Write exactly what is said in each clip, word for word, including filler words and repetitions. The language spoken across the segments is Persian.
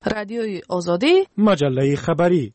رادیوی آزادی، مجله خبری.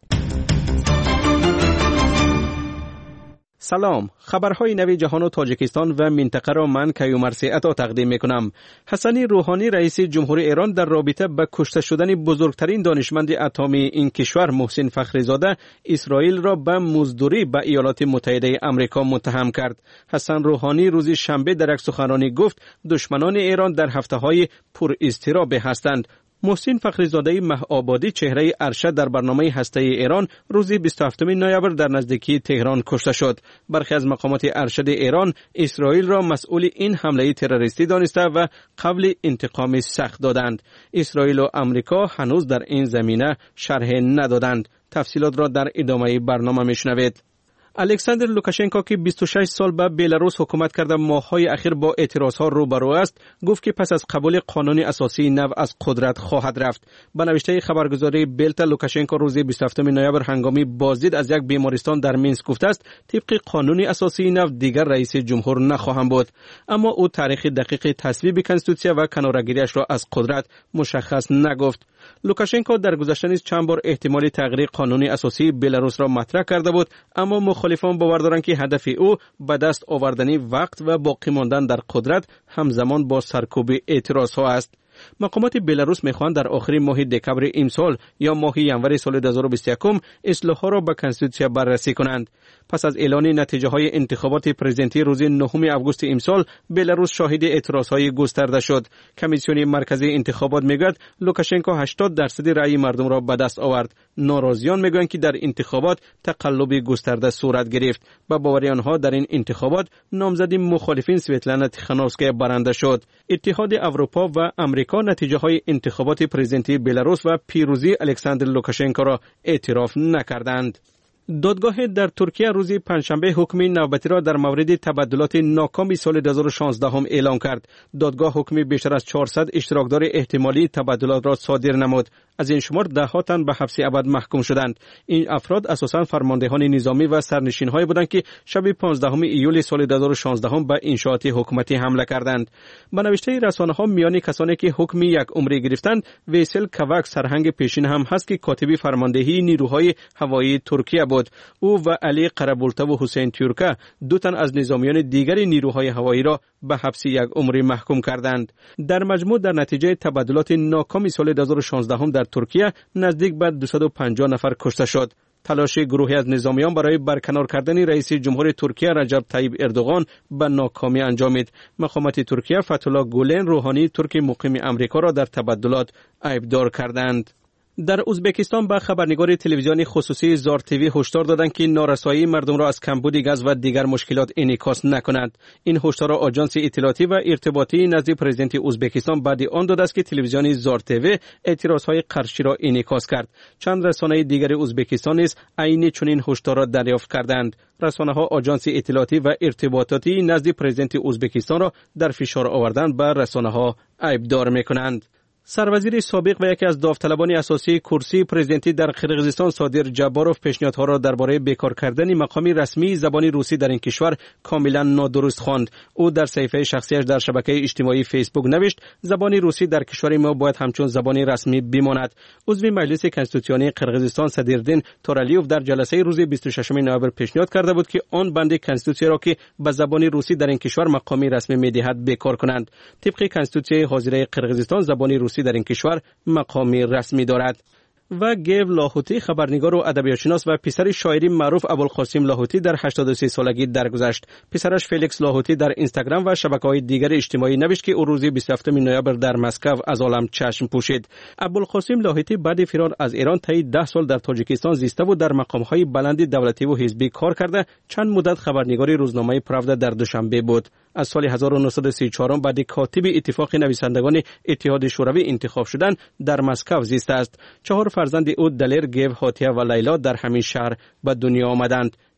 سلام، خبرهای نوی جهان و تاجیکستان و منطقه را من کیومرثی عطا تقدیم میکنم. حسن روحانی رئیس جمهوری ایران در رابطه با کشته شدن بزرگترین دانشمند اتمی این کشور محسن فخریزاده اسرائیل را به مزدوری به ایالات متحده آمریکا متهم کرد. حسن روحانی روز شنبه در یک سخنرانی گفت دشمنان ایران در هفته‌های پر اضطراب هستند. محسن فخریزاده مه‌آبادی چهره ارشد در برنامه هسته‌ای ایران روز بیست و هفتم نوامبر در نزدیکی تهران کشته شد. برخی از مقامات ارشد ایران اسرائیل را مسئول این حمله تروریستی دانسته و قبل انتقام سخت دادند. اسرائیل و آمریکا هنوز در این زمینه شرح ندادند. تفصیلات را در ادامه برنامه میشنوید. الکساندر لوکاشنکو که بیست و شش سال به بلاروس حکومت کرده ماه‌های اخیر با اعتراضها روبرو است، گفت که پس از قبول قانون اساسی نو از قدرت خواهد رفت. به نوشته خبرگزاری بلتا، لوکاشنکو روز بیست و هفتم نوامبر هنگامی بازدید از یک بیمارستان در مینسک گفته است طبق قانون اساسی نو دیگر رئیس جمهور نخواهم بود، اما او تاریخ دقیق تصویب کنستیتوسیا و کناره‌گیری‌اش را از قدرت مشخص نگفت. لوکاشنکو در گذشته نیز چند بار احتمال تغییر قانون اساسی بلاروس را مطرح کرده بود، اما مخالفان باور دارند که هدف او به دست آوردن وقت و باقی ماندن در قدرت همزمان با سرکوب اعتراضها است. مقامات بلاروس می‌خواهند در آخر ماه دکمبر امسال یا ماه ژانویه سال دو هزار و بیست و یک اصلاح‌ها را به کنستیتوسیا بررسی کنند. پس از اعلان نتیجه‌های انتخابات پرزیدنتی روز نهم آگوست امسال، بلاروس شاهد اعتراض‌های گسترده شد. کمیسیون مرکزی انتخابات میگوید لوکاشنکو هشتاد درصد رأی مردم را به دست آورد. ناراضیان میگویند که در انتخابات تقلب گسترده صورت گرفت. به باور آنها در این انتخابات نامزد مخالفین سویتلانا تیخانوفسکیا برنده شد. اتحاد اروپا و آمریکا نتیجه های انتخابات پرزیدنتی بلاروس و پیروزی الکساندر لوکاشنکو را اعتراف نکردند. دادگاه در ترکیه روز پنجشنبه حکم نوبتی را در مورد تبادلات ناکام سال دو هزار و شانزده هم اعلام کرد. دادگاه حکم بیشتر از چهارصد اشتراکدار احتمالی تبادلات را صادر نمود. از این شمار ده ها تن به حبس ابد محکوم شدند. این افراد اساساً فرماندهان نظامی و سرنشین‌هایی بودند که شب پانزدهم ایول سال دو هزار و شانزده هم به انشاءات حکومتی حمله کردند. به نوشته رسانه‌ها میان کسانی که حکم یک عمری گرفتند، ویسل کاواک سرهنگ پیشین هم هست که کاتب فرماندهی نیروهای هوایی ترکیه بود. او و علی قربولتا و حسین تیورکا دو تن از نظامیان دیگر نیروهای هوایی را به حبس یک عمری محکوم کردند. در مجموع در نتیجه تبادلات ناکام سال دو هزار و شانزده هم در ترکیه نزدیک به دویست و پنجاه نفر کشته شد. تلاش گروهی از نظامیان برای برکنار کردن رئیس جمهور ترکیه رجب طیب اردوغان به ناکامی انجامید. مقامات ترکیه فتح‌الله گولن روحانی ترک مقیم آمریکا را در تبادلات عیبدار کردند. در ازبکستان به خبرنگار تلویزیونی خصوصی زار تیوی هشدار دادند که نارسایی مردم را از کمبود گاز و دیگر مشکلات انعکاس نکنند. این هشدار را آژانس اطلاعاتی و ارتباطی نزد پرزیدنت ازبکستان بعد آن داده است که تلویزیون زار تیوی اعتراضهای قرشی را انعکاس کرد. چند رسانه دیگر ازبکستان نیز عین چنین هشدار را دریافت کردند. رسانه‌ها آژانس اطلاعاتی و ارتباطاتی نزد پرزیدنت ازبکستان را در فشار آوردن به رسانه‌ها عیبدار می‌کنند. سروزیر سابق و یکی از داوطلبان اساسی کرسی پرزیدنتی در قرقیزستان صادر جباروف پیشنهادها را درباره بیکار کردن مقام رسمی زبان روسی در این کشور کاملا نادرست خواند. او در صفحه شخصیش در شبکه اجتماعی فیسبوک نوشت زبان روسی در کشور ما باید همچون زبان رسمی بماند. عضو مجلس کنستیتوسیونی قرقیزستان صدیردین تورالیوف در جلسه روز بیست و ششم نوامبر پیشنهاد کرده بود که آن بند کنستیتوسیون را که به زبان روسی در این کشور مقام رسمی می‌دهد بیکار کنند. طبق کنستیتوسیون حاضره قرقیزستان زبان روسی در این کشور مقامی رسمی دارد. و گیو لاهوتی خبرنگار و ادبیاتشناس و پسر شاعری معروف ابوالقاسم لاهوتی در هشتاد و سه سالگی درگذشت. پسرش فلیکس لاهوتی در اینستاگرام و شبکه‌های دیگر اجتماعی نوشت که او روز بیست و هفتم نوامبر در مسکو از عالم چشم پوشید. ابوالقاسم لاهوتی بعد فرار از ایران طی ده سال در تاجیکستان زیسته و در مقام‌های بلند دولتی و حزبی کار کرده. چند مدت خبرنگار روزنامه پراودا در دوشنبه بود. از سال هزار و نهصد و سی و چهار بعد کاتب اتفاق نویسندگان اتحاد شوروی انتخاب شدن در مسکو زیسته است. چهار فرزند او دلیر، گیو، هاتیا و لیلا در همین شهر به دنیا آمدند.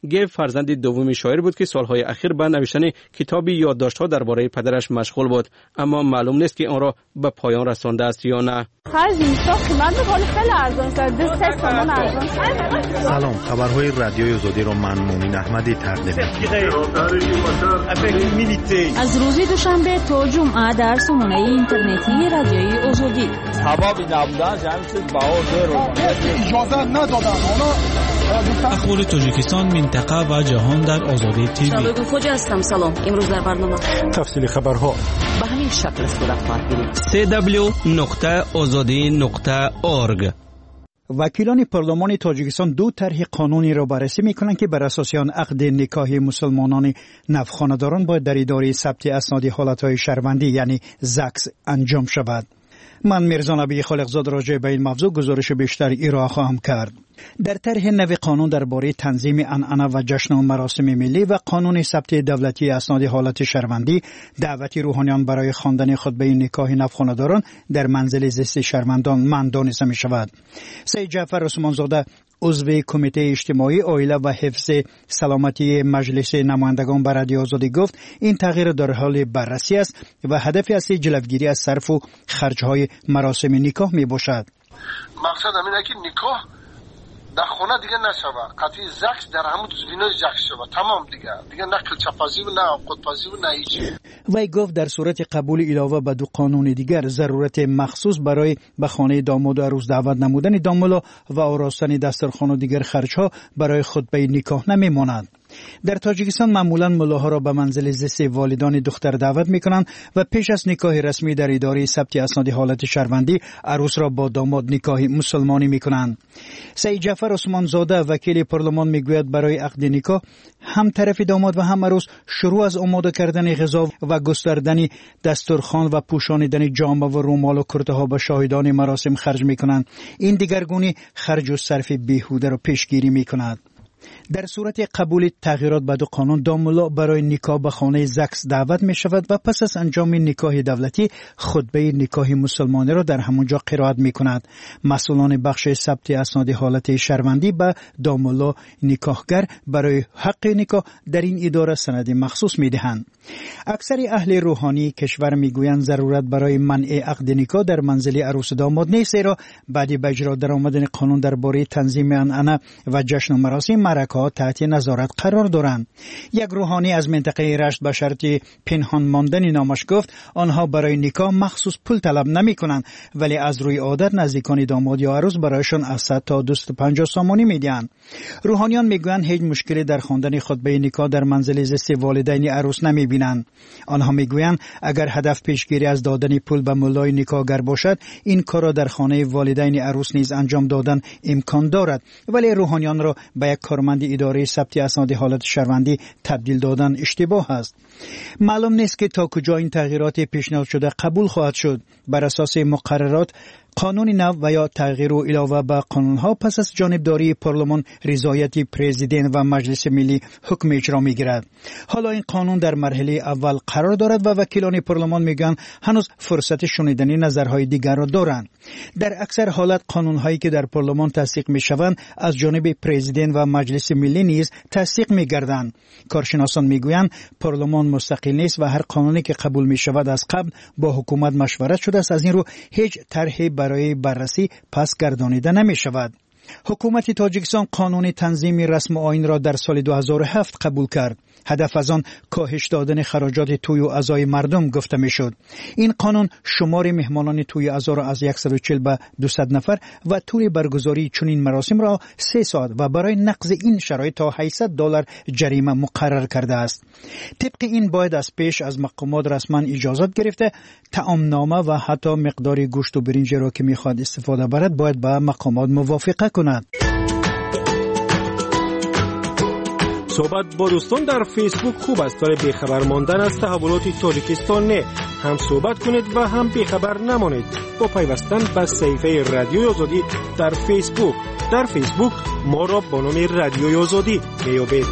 گیو فرزند دوم شاعر بود که سالهای اخیر به نوشتن کتابی یادداشت‌ها درباره پدرش مشغول بود، اما معلوم نیست که آن را به پایان رسانده است یا نه. خرج اینستا قیمت می‌کنه خیلی ارزان است، دو سه تومان ارزان. سلام، خبرهای رادیوی آزادی را من مومن احمدی تقدیم می‌کنم. از روز دوشنبه تا جمعه در سامانه اینترنتی رادیوی آزادی. هوا بی نبودن جمع شد باور رو اجازه ندادن. اخبار تاجیکستان، منطقه و جهان در آزادی تیوی. شبکه خوج هستم. سلام. امروز در برنامه تفصیل خبرها به همین شکل صورت خواهد گرفت. سی دبلیو نقطه آزادی نقطه اورگ. وکیلان پارلمان تاجیکستان دو طرح قانونی را بررسی می‌کنند که بر اساس آن عقد نکاح مسلمانان نوخانه‌داران باید در اداره ثبت اسناد حالت‌های شهروندی یعنی زکس انجام شود. من میرزا نبی خالقزاد راجع به این موضوع گزارش بیشتر ارائه خواهم کرد. در طرح نو قانون درباره تنظیم عنعنه و جشن و مراسم ملی و قانون ثبت دولتی اسناد حالت شهروندی، دعوت روحانیان برای خواندن خطبه نکاح نوخانه‌داران در منزل زیست شهروندان منع دانسته می شود. سید جعفر عثمان زاده عضو کمیته اجتماعی عائله و حفظ سلامتی مجلس نمایندگان بر رادیو آزادی گفت این تغییر در حال بررسی است و هدف اصلی جلوگیری از صرف و خرج‌های مراسم نکاح می باشد. مقصد همینه که نکاح در خانه دیگه نشود، قطعی زکس در همون زمینای زکس شود، تمام دیگه دیگه نه کلچه‌پزی و نه قطب‌پزی و نه هیچ. وی گفت در صورت قبول علاوه به دو قانون دیگر ضرورت مخصوص برای به خانه داماد و عروس دعوت نمودن دامولا و آراستن دسترخوان و دیگر خرج‌ها برای خطبه نکاح نمی‌ماند. در تاجیکستان معمولاً ملاها را به منزل زیست والدان دختر دعوت می‌کنند و پیش از نکاح رسمی در اداره ثبت اسناد حالت شهروندی عروس را با داماد نکاح مسلمانی می‌کنند. سید جعفر عثمان زاده وکیل پارلمان میگوید برای عقد نکاح هم طرف داماد و هم عروس شروع از آماده کردن غذا و گستردن دسترخوان و پوشانیدن جامه و رومال و کرته ها به شاهدان مراسم خرج می‌کنند. این دیگرگونی خرج و صرف بیهوده را پیشگیری می‌کند. در صورت قبول تغییرات به دو قانون دامولا برای نکاح به خانه زکس دعوت می شود و پس از انجام نکاح دولتی خطبه نکاح مسلمانی را در همونجا قرائت می کند. مسئولان بخش ثبت اسناد حالت شهروندی به دامولا نکاحگر برای حق نکاح در این اداره سند مخصوص می دهند. اکثر اهل روحانی کشور می گویند ضرورت برای منع عقد نکاح در منزل عروس داماد نیست، زیرا بعد به اجرا درآمدن قانون درباره تنظیم عنعنه و جشن و مراسم مرکه تحت نظارت قرار دارند. یک روحانی از منطقه رشت به شرط پنهان ماندن نامش گفت آنها برای نکاح مخصوص پول طلب نمی کنند، ولی از روی عادت نزدیکان داماد یا عروس برایشان از صد تا دویست و پنجاه سامانی میدهند. روحانیان میگویند هیچ مشکلی در خواندن خطبه نکاح در منزل زیست والدین عروس نمی بینند. آنها میگویند اگر هدف پیشگیری از دادن پول به مولای نکاحگر باشد این کار را در خانه والدین عروس نیز انجام دادن امکان دارد، ولی روحانیان را به یک کارمند اداره ثبت اسناد حالت شهروندی تبدیل دادن اشتباه است. معلوم نیست که تا کجا این تغییرات پیشنهاد شده قبول خواهد شد. بر اساس مقررات قانون نو و یا تغییر و علاوه به قانونها پس از جانبداری پارلمان رضایت پرزیدنت و مجلس ملی حکم اجرا میگیرد. حالا این قانون در مرحله اول قرار دارد و وکیلان پارلمان میگن هنوز فرصت شنیدن نظرهای دیگر را دارند. در اکثر حالات قانونهایی که در پارلمان تصدیق میشوند از جانب پرزیدنت و مجلس ملی نیز تصدیق میگردند. کارشناسان میگویند پارلمان مستقل نیست و هر قانونی که قبول میشود از قبل با حکومت مشورت شده است. از این رو هیچ طرحی برای بررسی پس گردانیده نمی شود. حکومت تاجیکستان قانون تنظیم رسم آیین را در سال دو هزار و هفت قبول کرد. هدف از آن کاهش دادن خراجات توی و عزای مردم گفته می شد. این قانون شمار مهمانان توی عزا را از صد و چهل به دویست نفر و طول برگزاری چنین مراسم را سه ساعت و برای نقض این شرایط تا هشتصد دلار جریمه مقرر کرده است. طبق این باید از پیش از مقامات رسما اجازت گرفته طعامنامه و حتی مقدار گوشت و برنج را که میخواد استفاده برد باید به مقامات موافقه کند. صحبت با دوستان در فیسبوک خوب است، برای بیخبر ماندن از تحولات تاجیکستان نه. هم صحبت کنید و هم بیخبر نمانید با پیوستن به صفحه رادیوی آزادی در فیسبوک. در فیسبوک ما را با نام رادیوی آزادی میابید.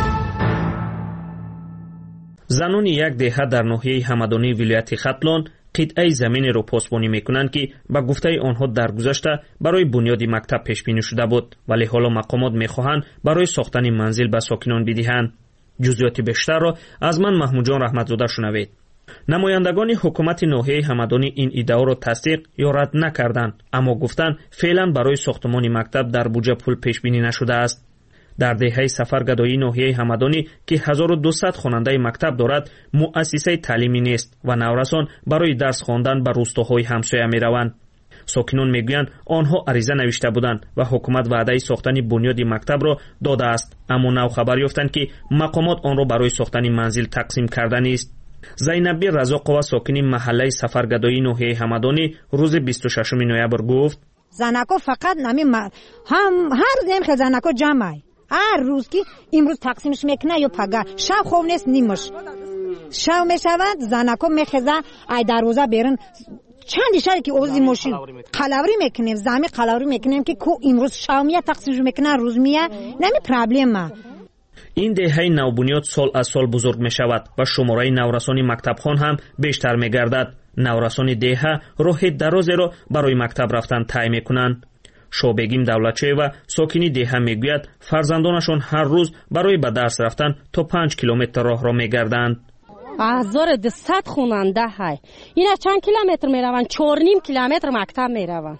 زنان یک دهه در ناحیه همدانی ولایت ختلان قطعه زمین را پاسبانی میکنند که به گفته آنها در گذشته برای بنیاد مکتب پیش بینی شده بود، ولی حالا مقامات میخواهند برای ساختن منزل به ساکنان بدهند. جزئیات بیشتر را از من محمود جان رحمتزاده شنوید. نمایندگان حکومت ناحیه همدانی این ایده را تصدیق یا رد نکردند، اما گفتند فعلا برای ساختمان مکتب در بودجه پول پیش بینی نشده است. در دهه سفرگدایی ناحیه همدانی که هزار و دویست خواننده مکتب دارد، مؤسسه تعلیمی نیست و نورسان برای درس خواندن به روستاهای همسایه میروند. ساکنان میگویند آنها عریضه نوشته بودند و حکومت وعده ساختن بنیاد مکتب را داده است، اما نو خبر یافتند که مقامات آن را برای ساختن منزل تقسیم کرده نیست. زینبی رزاقова ساکن محله سفرگدایی ناحیه همدانی روز بیست و ششم نوامبر گفت: زنکو فقط نمی م... هم هر نیم خیلی زنکو جمعی هر روز که امروز تقسیمش میکنه یا پگه شب خوب نیست نیمش شب میشود زنکو میخزه ای دروازه بیرن چند شهری که اوزی ماشین قلاوری میکنیم زمین قلاوری میکنیم که کو امروز شب میاد تقسیمش میکنه روز میاد نمی پرابلم. این دهه نوبنیاد سال از سال بزرگ می شود و شماره نورسان مکتبخوان هم بیشتر می گردد. نورسان دهه راه درازی را برای مکتب رفتن طی می کنند. شوبگیم دولتچویوا ساکنی دهه می گوید فرزندانشان هر روز برای به درس رفتن تا پنج کیلومتر راه را می گردند. هزار و دویست خواننده های اینا چند کیلومتر می روند؟ چهار نیم کیلومتر مکتب می روند.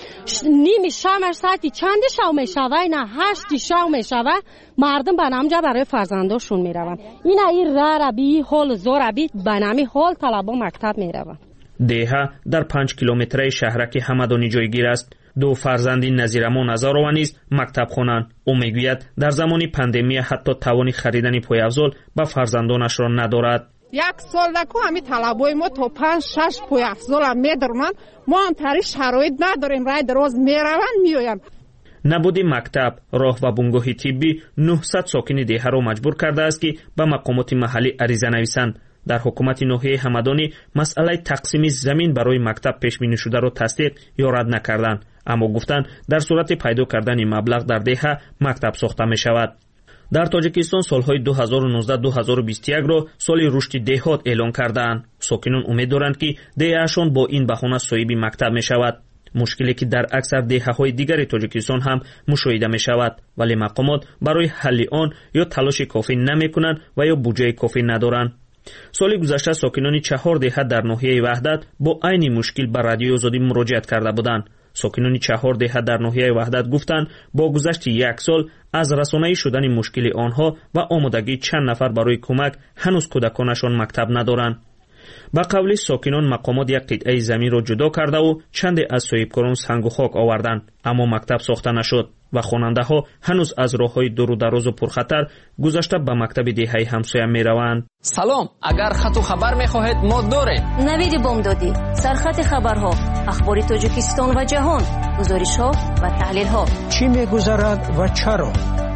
نیمی شامش ساعتی چند شام می شود؟ نه هشتی شام می شود. مردم به نامجا برای فرزنداشون می روند. اینا این را بی حال زور بی بنامی حال طلبا مکتب می روند. دهه در پنج کیلومتری شهرک همدانی جایگیر است. دو فرزندی نظیرمان نزاروا نیز مکتب خوانند. او میگوید در زمان پاندمی حتی توان خریدن پایافزال به فرزندانش را ندارد. یک سال دکو همی طلبای ما تا پنج شش پای افضل هم میدرمن، ما هم تاری شرایط نداریم، رای دراز میروند میویم. نبودی مکتب، راه و بنگاه طبی نهصد ساکن دهه را مجبور کرده است که به مقامات محلی عریضه نویسند. در حکومت ناحیه همدانی مسئله تقسیم زمین برای مکتب پیش بینی شده را تصدیق یا رد نکردند، اما گفتند در صورت پیدا کردن مبلغ در دهه مکتب ساخته می شود. در تاجیکستان سالهای دو هزار و نوزده تا دو هزار و بیست و یک را سال رشد دهات اعلان کردند. ساکنان امید دارند که دههشان با این بهانه صاحب مکتب می شود. مشکلی که در اکثر دهه‌های دیگر تاجیکستان هم مشاهده می شود، ولی مقامات برای حل آن یا تلاش کافی نمی کنند و یا بودجه کافی ندارند. سال گذشته ساکنان چهار دهه در ناحیه وحدت با عین مشکل به رادیوی آزادی مراجعه کرده بودند. ساکنان چهار دهه در ناحیه وحدت گفتند با گذشت یک سال از رسانه‌ای شدن مشکل آنها و آمادگی چند نفر برای کمک هنوز کودکانشان مکتب ندارند. با قول ساکنان مقامات یک قطعه زمین را جدا کرده و چند از صاحبکاران سنگ و خاک آوردند، اما مکتب ساخته نشد و خواننده ها هنوز از راه‌های دور و دراز و پرخطر گذشته به مکتب دهه همسایه میروند. سلام، اگر خط و خبر میخواهید ما داریم. نوید بامدادی، سرخط خبرها، اخبار تاجیکستان و جهان، گزارش‌ها و تحلیل‌ها. چی میگذرد و چرا؟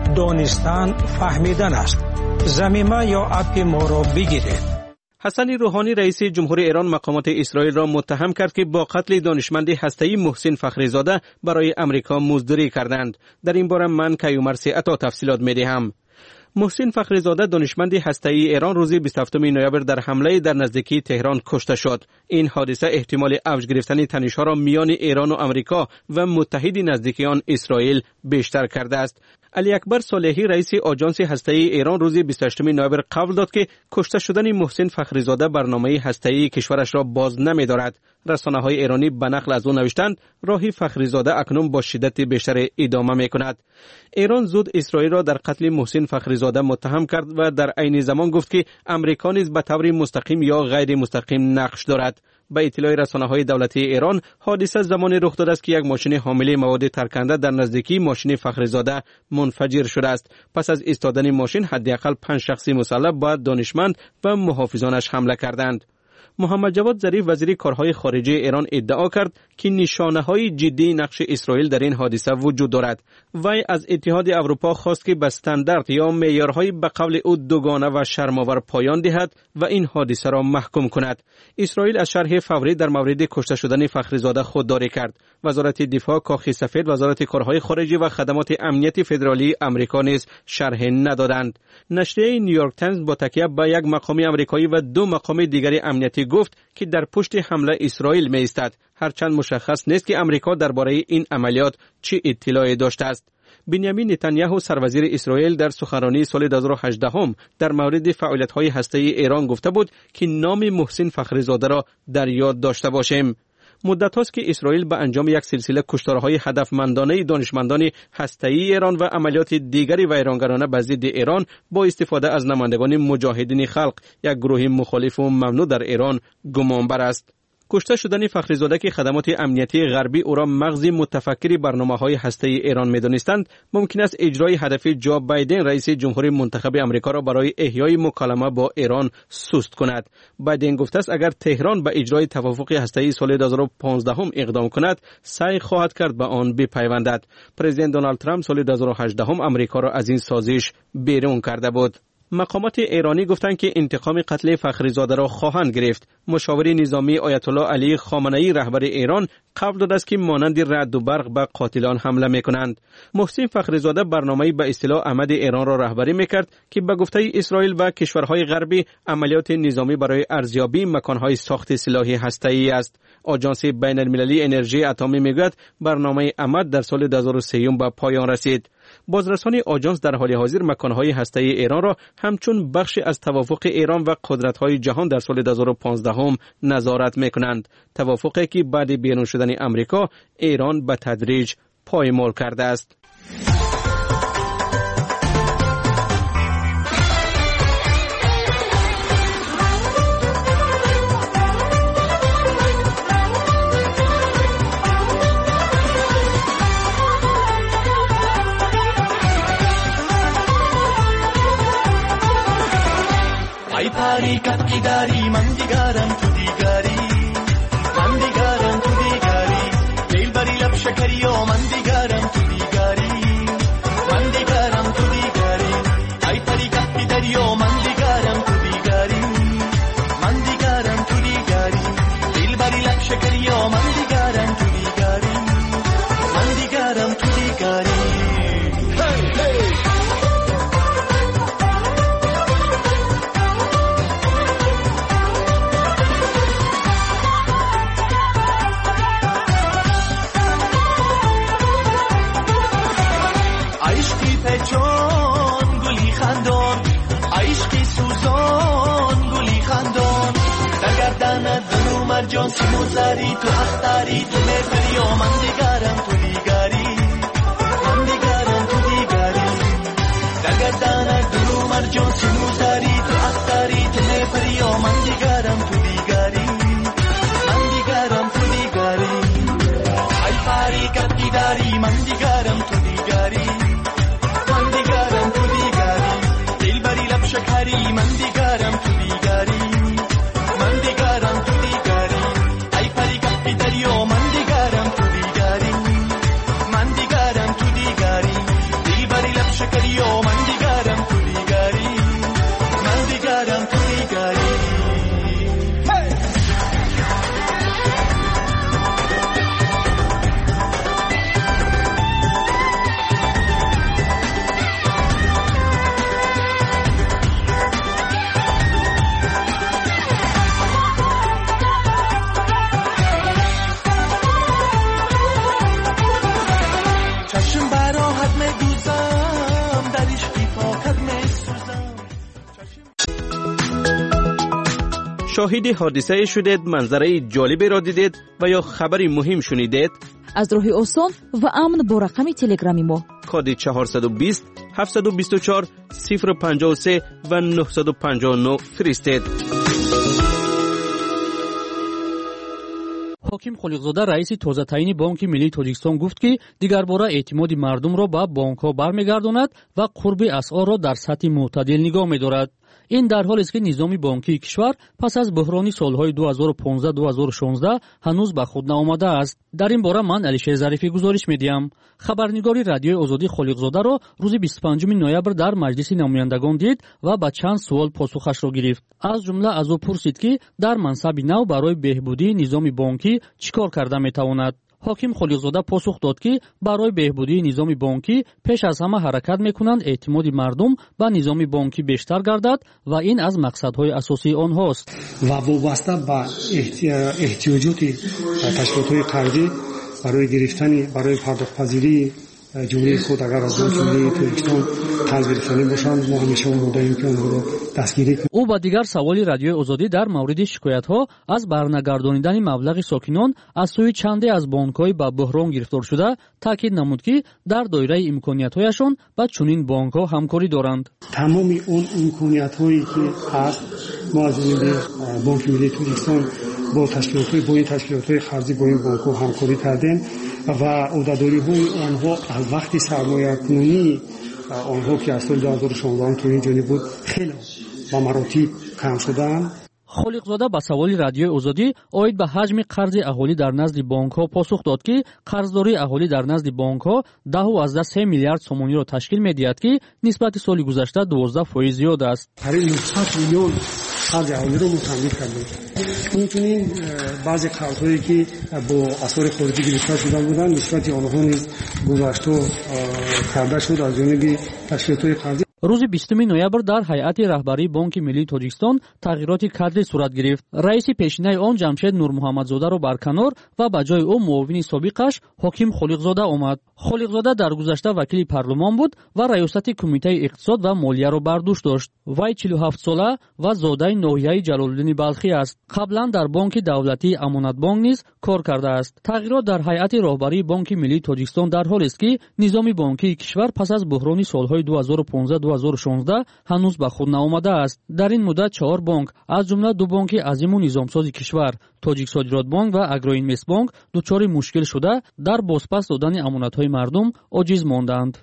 دانستن فهمیدن است. ضمیمه یا اپ ما را بگیرید. حسن روحانی رئیس جمهوری ایران مقامات اسرائیل را متهم کرد که با قتل دانشمند هسته‌ای محسن فخریزاده برای امریکا مزدوری کردند. در این باره من کیومرث عطا تفصیلات می‌دهم. محسن فخریزاده دانشمند هسته‌ای ایران روز بیست و هفتم نوامبر در حمله در نزدیکی تهران کشته شد. این حادثه احتمال اوج گرفتن تنش‌ها را میان ایران و امریکا و متحد نزدیک آن اسرائیل بیشتر کرده است. علی اکبر صالحی رئیس آژانس هسته‌ای ایران روز بیست و هشتم نوامبر قول داد که کشته شدن محسن فخریزاده برنامه هسته‌ای کشورش را باز نمی‌دارد. رسانه‌های ایرانی به نقل از او نوشتند راهی فخریزاده اکنون با شدت بیشتر ادامه می‌کند. ایران زود اسرائیل را در قتل محسن فخریزاده متهم کرد و در عین زمان گفت که امریکا نیز به طور مستقیم یا غیر مستقیم نقش دارد. به اطلاع رسانه‌های دولتی ایران حادثه زمانی رخ داده است که یک ماشین حامل مواد ترکنده در نزدیکی ماشین فخریزاده منفجر شده است. پس از ایستادن ماشین حداقل پنج شخصی مسلح به دانشمند و محافظانش حمله کردند. محمد جواد ظریف وزیر کارهای خارجه ایران ادعا کرد که نشانه‌های جدی نقش اسرائیل در این حادثه وجود دارد. وی از اتحاد اروپا خواست که به استاندارد یا معیارهای به قول او دوگانه و شرم‌آور پایان دهد و این حادثه را محکوم کند. اسرائیل از شرح فوری در مورد کشته شدن فخریزاده خودداری کرد. وزارت دفاع، کاخ سفید، وزارت کارهای خارجه و خدمات امنیت فدرالی آمریکا نیز شرح ندادند. نشریه نیویورک تایمز با تکیه به یک مقام آمریکایی و دو مقام دیگر امنیتی امریکایی گفت که در پشت حمله اسرائیل می ایستد، هرچند مشخص نیست که امریکا درباره این عملیات چه اطلاعی داشته است. بنیامین نتانیاهو سروزیر اسرائیل در سخنرانی سال دو هزار و هجده هم در مورد فعالیت‌های هسته‌ای ایران گفته بود که نام محسن فخریزاده را در یاد داشته باشیم. مدت است که اسرائیل به انجام یک سلسله کشتارهای هدفمندانه دانشمندان هسته‌ای ایران و عملیات دیگری ویرانگرانه به ضد ایران با استفاده از نمایندگان مجاهدین خلق، یک گروه مخالف و ممنوع در ایران، گمانبر است. کشته شدن فخریزاده که خدمات امنیتی غربی او را مغز متفکر برنامه‌های هسته‌ای ایران می‌دانستند، ممکن است اجرای هدف جو بایدن رئیس جمهور منتخب آمریکا را برای احیای مکالمه با ایران سست کند. بایدن گفته است اگر تهران به اجرای توافق هسته‌ای سال دو هزار و پانزده هم اقدام کند، سعی خواهد کرد به آن بپیوندد. پرزیدنت دونالد ترامپ سال دو هزار و هجده هم آمریکا را از این سازش بیرون کرده بود. مقامات ایرانی گفتند که انتقام قتل فخریزاده را خواهند گرفت. مشاور نظامی آیت الله علی خامنه‌ای رهبر ایران قبل داده است که مانند رعد و برق به قاتلان حمله می‌کنند. محسن فخریزاده برنامه‌ای به اصطلاح عمد ایران را رهبری می‌کرد که به گفته اسرائیل و کشورهای غربی عملیات نظامی برای ارزیابی مکان‌های ساخت سلاح هسته‌ای است. آژانس بین‌المللی انرژی اتمی میگوید برنامه عمد در سال دو هزار و سه به پایان رسید. بازرسان آژانس در حال حاضر مکان‌های هسته‌ای ایران را همچون بخشی از توافق ایران و قدرت‌های جهان در سال دو هزار و پانزده هم نظارت می‌کنند. توافقی که بعد بیرون شدن امریکا ایران به تدریج پایمال کرده است. پاری کپکی داری من دیگرم تو دیگری من دیگرم تو دیگری دل بری لب شکری و من دیگرم تو دیگری من دیگرم تو دیگری ای پاری کپکی داری و من دیگرم تو دیگری من دیگرم تو دیگری دل بری لب شکری و من دیگرم تو دیگری من دیگرم تو دیگری hey, hey. جان سیموزاری تو اختاری تو نفری و من دیگرم تو دیگری من دیگرم تو دیگری دگردانه دلو مرجان سیموزاری تو اختاری تو نفری و من دیگرم تو دیگری من دیگرم تو دیگری ای پاری کپکی داری من دیگرم تو دیگری من دیگرم تو دیگری دل بری لب شکری من دیگرم تو دیگری من دیگرم تو دیگری دریا من دیگرم تو دیگری من دیگرم تو دیگری دل بری لب شکری و من دیگرم تو دیگری من دیگرم تو دیگری شاهد حادثه شدید، منظره جالبی را دیدید و یا خبری مهم شنیدید؟ از راه آسان و امن با رقم تلگرامی ما کد چهارصد و بیست هفتصد و بیست و چهار صفر پنجاه و سه و نهصد و پنجاه و نه فرستید. حاکم خلیقزاده رئیس تازه تعیین بانک ملی تاجیکستان گفت که دیگر باره اعتماد مردم را به بانک‌ها برمیگرداند و قرب اسعار را در سطح معتدل نگاه می‌دارد. این در حالی است که نظام بانکی کشور پس از بحرانی سالهای دو هزار و پانزده دو هزار و شانزده هنوز به خود نآمده است. در این باره من علیشه ظریفی گزارش می‌دهم. خبرنگاری رادیوی آزادی خلیقزاده را روز بیست و پنجم نوامبر در مجلس نمایندگان دید و با چند سوال پاسخش را گرفت. از جمله از او پرسید که در منصب نو برای بهبودی نظام بانکی چیکار کرده می‌تواند. ҳоким холиқзода посух дод ки барои беҳбудии низоми бонкӣ пеш аз ҳама ҳаракат мекунанд эътимоди мардум ба низоми бонкӣ бештар гардад ва ин аз мақсадҳои асосии онҳост. ва вобаста ба эҳтиёҷоти ташкилотҳои қарзӣ барои гирифтани барои пардохтпазирии ҷумлаи худ агар аз ҷумлаи Тоҷикистон қарз гирифтанӣ бошанд, мо ҳамеша омодаем ки онҳоро дастгирӣ кунем. ӯ ба дигар саволи радиои озодӣ дар мавриди шикоятҳо аз барнагардонидани маблағи сокинон аз сӯи чанде аз бонкҳои ба буҳрон гирифторшуда таъкид намуд ки дар доираи имкониятҳояшон ба чунин бонкҳо ҳамкорӣ доранд. тамоми он имкониятҳое ки ҳаст, мо аз ҷониби бонки миллии Тоҷикистон бо ташкилотҳои бо ин ташкилотҳои қарзӣ бо ин бонкҳо ҳамкорӣ кардем ва ӯҳдадориҳои онҳо аз вақти сармоякунунии онҳо ки аз соли ду ҳазору шонздаҳ то ин ҷониб буд хеле ба маротиб кам шудаанд. холиқзода ба саволи радиои озодӣ оид ба ҳаҷми қарзи аҳолӣ дар назди бонкҳо посух дод ки қарздории аҳолӣ дар назди бонкҳо даҳу азда се миллиард сомониро ташкил медиҳад ки нисбати соли гузашта дувоздаҳ фоиз зиёд аст. қариб нӯҳсад миллион қарзи аҳолиро мо таъмин кардем. инчунин баъзе қарзҳое ки бо асъори хориҷӣ гирифта шуда буданд нисбати онҳо низ гузашто карда шуд аз ҷониби ташкилотҳои қарзӣ. рӯзи бистуми ноябр дар ҳайати раҳбарии Бонки Миллии Тоҷикистон тағйироти кадрӣ сурат гирифт. раиси пешинаи он Ҷамшед Нурмуҳаммадзодаро барканор ва ба ҷои ӯ муовини собиқаш ҳоким Холиқзода омад. Холиқзода дар гузашта вакили парлумон буд ва раёсати кумитаи иқтисод ва молияро бар дӯш дошт. вай чилу ҳафт сола ва зодаи ноҳияи Ҷалолиддини Балхӣ аст. қаблан дар Бонки давлатии Амонатбонк низ кор кардааст. тағйирот дар ҳайати роҳбарии Бонки Миллии Тоҷикистон дар ҳолест ки низоми бонкии кишвар пас аз буҳрони солҳои ду ҳазору понздаҳ ду ҳазору шонздаҳ ҳанӯз ба худ наомадааст. дар ин муддат чаҳор бонк аз ҷумла ду бонки азиму низомсози кишвар Тоҷиксодиротбонк ва Агроинвестбонк дучори мушкил шуда дар бозпас додани амонатҳои мардум оҷиз монданд.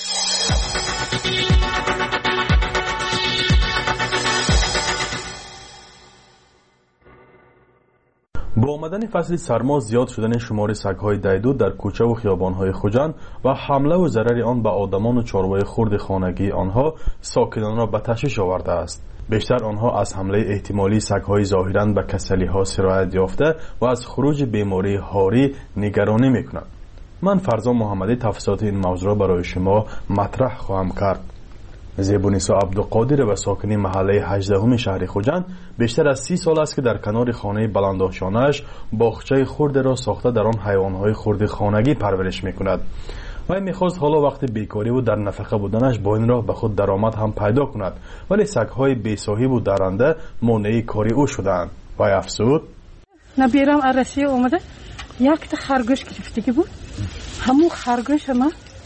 با آمدن فصل سرما زیاد شدن شمار سگ‌های دیدو در کوچه و خیابان‌های خوجند و حمله و ضرر آن به آدمان و چاروای خرد خانگی آنها ساکنان را به تشویش آورده است. بیشتر آنها از حمله احتمالی سگ‌های ظاهراً به کسلی‌ها سرایت یافته و از خروج بیماری هاری نگرانی می‌کنند. من فرزان محمدی تفصیلات این موضوع را برای شما مطرح خواهم کرد. زیبونیسا عبدالقادر و ساکنی محله هجدهم شهر خوجند بیشتر از سی سال است که در کنار خانه بلندآشانه‌اش باغچه خرد را ساخته در آن حیوانات خرد خانگی پرورش می‌کند. وی می‌خواست حالا وقت بیکاری و در نفقه بودنش با این راه به خود درآمد هم پیدا کند، ولی سگ‌های بی‌صاحب و درنده مانع کاری او شدند. وی افسود: نبیرم ارشی اومده یک تا خرگوش گرفتگی بود، همون خرگوش ما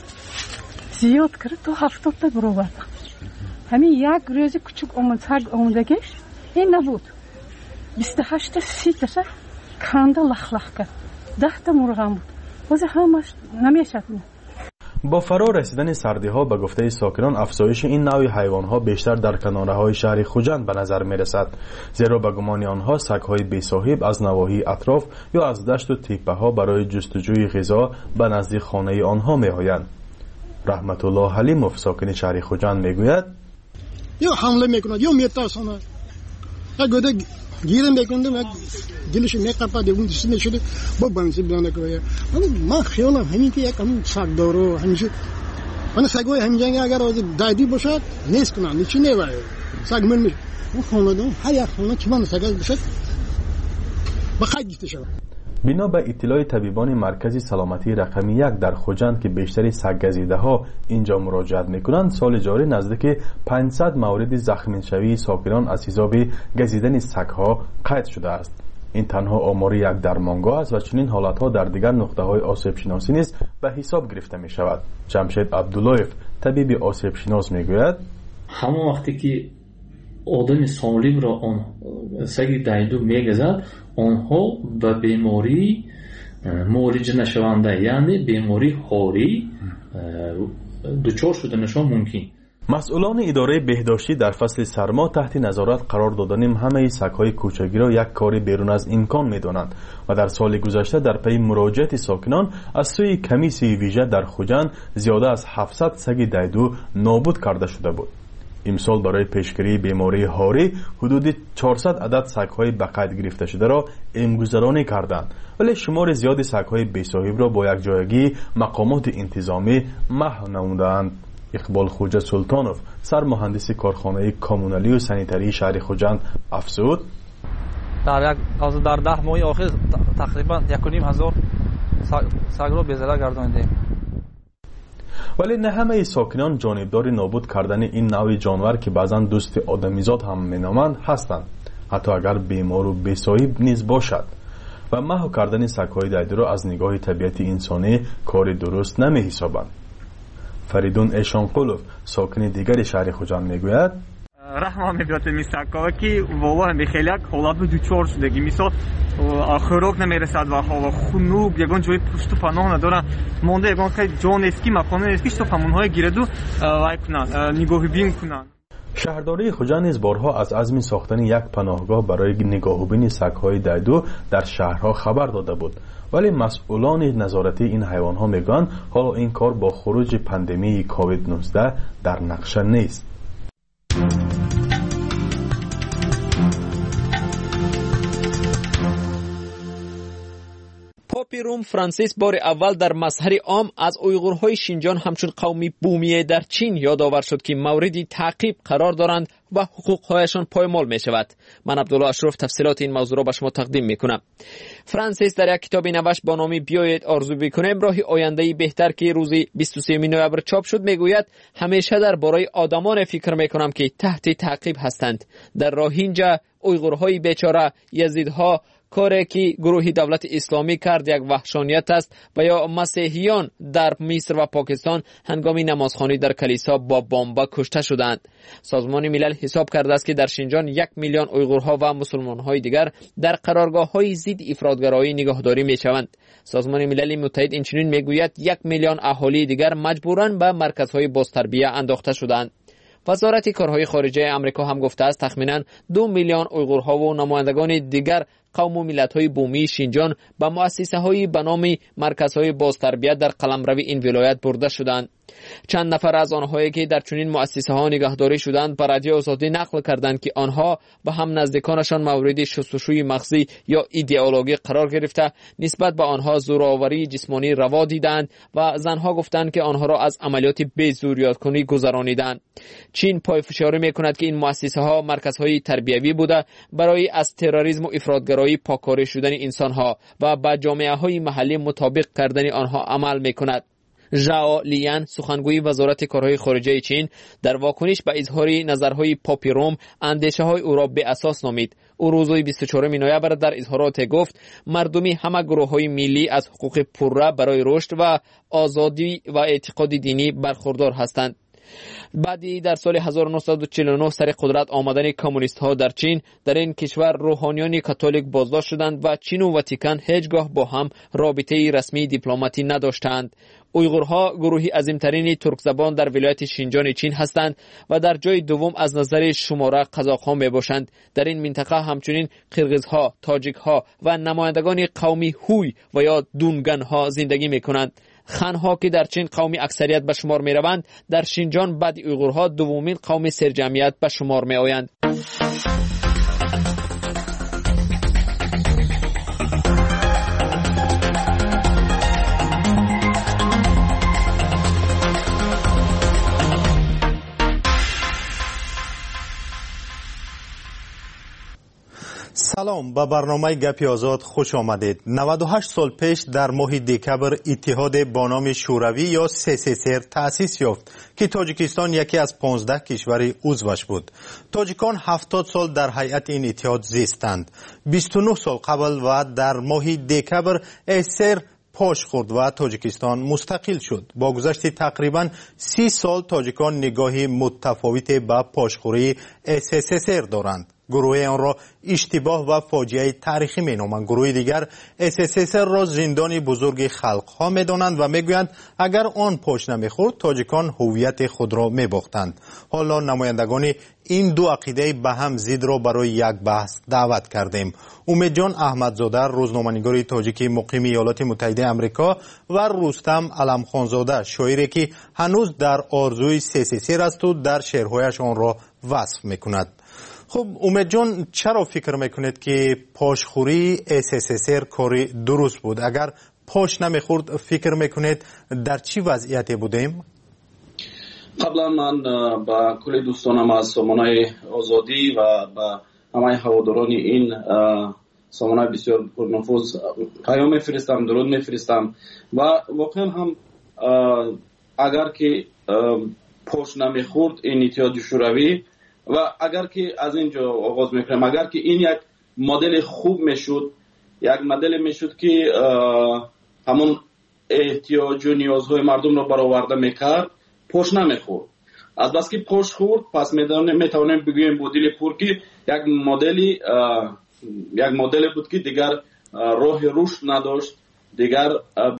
زیاد کرد تو هفتاد تا برابر. همین یک روز کوچک اومد سگ اومدگیش این نبود، بیست و هشت تا سی تا کنده لخ لخ کرد، ده تا مرغ بود، واسه همش نمیشد. با فرا رسیدن سردی ها به گفته ساکنان افزایش این نوع حیوان ها بیشتر در کناره های شهر خوجند به نظر می رسد، زیرا به گمان آنها سگ های بی صاحب از نواحی اطراف یا از دشت و تپه ها برای جستجوی غذا به نزدیک خانه آنها می آیند. رحمت الله حلیموف ساکن شهر خوجند می گوید: یا حمله میکنند یا میترسانند. اگه گیرم میکنند و دلش میقپد اون دست نشده با بنزی بیانه کنه. من خیالم همین که یک همین سگ داره همیشه من سگای همینجایی اگر از دایدی باشد نیست کنم چی نمیشه سگ من میشه اون خانواده هر یک خانواده که من سگای باشد بخیر گفته شود. بنا به اطلاع طبیبان مرکز سلامتی رقمی یک در خوجند که بیشتری سگ‌گزیده ها اینجا مراجعت میکنند، سال جاری نزدیک پانصد مورد زخم‌شوی ساکنان از حساب گزیدن سگ‌ها قید شده است. این تنها آمار یک درمانگاه است و چنین حالت‌ها در دیگر نقطه‌های آسیب شناسی نیز به حساب گرفته می شود. جمشید عبداللهیف طبیب آسیب شناس میگوید: همون وقتی که آدم سالم را آن سگ دیدو میگذد آنها به بیماری معالجه نشونده یعنی بیماری هاری دچار شدنشان ممکن. مسئولان اداره بهداشتی در فصل سرما تحت نظارت قرار دادن همه سگ‌های کوچگی را یک کاری بیرون از امکان می‌دانند و در سال گذشته در پی مراجعت ساکنان از سوی کمیسیون ویژه در خوجند زیاده از هفتصد سگ دیدو نابود کرده شده بود. امسال برای پیشگیری بیماری هاری حدود چهارصد عدد سگ‌های به قید گرفته شده را امگذرانی کردند، ولی شمار زیادی سگ‌های بی‌صاحب را با یک جایگی مقامات انتظامی محو نمودند. اقبال خوجه سلطانوف، سرمهندس کارخانه کامونالی و سانیتری شهر خوجند افزود: در یک از در ده ماه آخر تقریبا یک و نیم هزار سگ را به ضرر گردانیدیم. ولی نه همه ساکنان جانبدار نابود کردن این نوع جانور که بعضا دوست آدمیزاد هم مینامند هستند، حتی اگر بیمار و بی‌صاحب نیز باشد. و محو کردن سگ‌های دیده را از نگاه طبیعت انسانی کار درست نمی حسابند. فریدون اشانقولوف، ساکن دیگر شهر خوجند میگوید: رحم می‌بیاد این سگ‌ها که والله به خیلی حالت دوچار شدگی، مثلا خوراک نمیرسد و خنوق یگان جای پشت و پناه ندارن، مونده یگان خیلی جان اسکی مکانه اسکی شو همونهای گیرد و وای کنن، نگاه بین کنن. شهرداری خوجند نیز بارها از عزم ساختن یک پناهگاه برای نگاهبین سگ‌های دیدو در شهرها خبر داده بود، ولی مسئولان نظارتی این حیوانات میگویند حالا این کار با خروج پاندمی کووید نوزده در نقشه نیست. پاپی روم فرانسیس بار اول در مظهر عام از اویغورهای شینجان همچون قومی بومیه در چین یادآور شد که موردی تعقیب قرار دارند و حقوقهایشان پایمال می شود. من عبدالله اشرف تفصیلات این موضوع را به شما تقدیم می کنم. فرانسیس در یک کتاب نوشت با نام بیایید آرزو بکنیم راه آینده‌ای بهتر که روز بیست و سوم نوامبر چاپ شد میگوید: همیشه درباره آدمان فکر می کنم که تحت تعقیب هستند. در روهینجا، اویغورهای بیچاره، یزیدها، کاری که گروهی دولت اسلامی کرد یک وحشانیت است، و یا مسیحیان در مصر و پاکستان هنگام نمازخوانی در کلیسا با بمب کشته شدند. سازمان ملل حساب کرده است که در شینجان یک میلیون اویغورها و مسلمان‌های دیگر در قرارگاه‌های ضد افراطگرایی نگهداری می‌شوند. سازمان ملل متحد اینچنین میگوید یک میلیون اهالی دیگر مجبوراً به مرکزهای بازتربیه انداخته شدند. وزارت کارهای خارجه آمریکا هم گفته است تخمیناً دو میلیون اویغورها و نمایندگان دیگر قوم و ملت‌های بومی شینجان به مؤسسه‌های به نام مرکزهای بازتربیت در قلمرو این ولایت برده شدند. چند نفر از آنهایی که در چنین مؤسسه‌ها نگهداری شدند به رادیو آزادی نقل کردند که آنها به هم نزدیکانشان مورد شستشوی مغزی یا ایدئولوژی قرار گرفته نسبت به آنها زورآوری جسمانی روا دیدند و زنها گفتند که آنها را از عملیات بی‌ضروریات‌کنی گذرانیدند. چین پایفشاری می‌کند که این مؤسسه‌ها مرکزهای تربیوی بوده برای از تروریسم و افراطگرایی پاکاری شدن انسان‌ها و با جامعه‌های محلی مطابق کردن آنها عمل می‌کند. ژائو لیان، سخنگوی وزارت کارهای خارجه چین، در واکنش به اظهار نظرهای پاپی روم اندیشه‌های او را به اساس نامید. او روز بیست و چهارم نوامبر در اظهارات گفت: مردمی همه گروه‌های ملی از حقوق پرره برای رشد و آزادی و اعتقاد دینی برخوردار هستند. بعدی در سال هزار و نهصد و چهل و نه سر قدرت آمدن کمونیست ها در چین، در این کشور روحانیان کاتولیک بازداشت شدند و چین و واتیکان هیچگاه با هم رابطه رسمی دیپلماتی نداشتند. اویغورها گروهی عظیمترین ترک زبان در ولایت شینجان چین هستند و در جای دوم از نظر شماره قزاق‌ها میباشند. در این منطقه همچنین قرغیزها، تاجیک‌ها و نمایندگان قومی هوی و یا دونگن‌ها زندگی میکنند. خنها که در چین قومی اکثریت به شمار می روند، در شینجان بعد اویغورها دومین قوم سرجمعیت به شمار می آیند. سلام، به برنامه گپی آزاد خوش آمدید. نود و هشت سال پیش در ماه دکبر اتحاد با نام شوروی یا سی سی سی تأسیس یافت که تاجیکستان یکی از پانزده کشور عضوش بود. تاجیکان هفتاد سال در هیئت این اتحاد زیستند. بیست و نه سال قبل و در ماه دکبر اسر پاش خورد و تاجیکستان مستقل شد. با گذشت تقریبا سی سال تاجیکان نگاهی متفاوت به پاشخوری اس اس اس ار دارند. گروه آن را اشتباه و فاجعه تاریخی مینامند. گروه دیگر اس اس اس را زندان بزرگ خلقها میدانند و میگویند اگر آن پاش نمیخورد تاجیکان هویت خود را میباختند. حالا نمایندگان این دو عقیده به هم ضد را برای یک بحث دعوت کردیم. امیدجان احمدزاده روزنامه‌نگار تاجیکی مقیم ایالات متحده آمریکا و رستم علمخانزاده شاعری که هنوز در آرزوی سی سی سی است و در شعرهایش آن را وصف میکند. خب امید جان، چرا فکر میکنید که پاشخوری اس اس اس کاری درست بود؟ اگر پاش نمیخورد فکر میکنید در چی وضعیتی بودیم؟ قبلا من با کل دوستانم از سامانه آزادی و با همه هواداران این سامانه بسیار پرنفوذ پیام میفرستم، درود میفرستم و واقعا هم اگر که پاش نمیخورد این اتحاد شوروی و اگر که از اینجا آغاز میکنم، اگر که این یک مدل خوب میشد، یک مدل میشد که همون احتیاج و نیازهای مردم را برآورده میکرد، پاش نمیخورد. از بس که پاش خورد پس میتوانیم بگوییم با دل پر که یک مدلی یک مدل بود که دیگر راه رشد نداشت، دیگر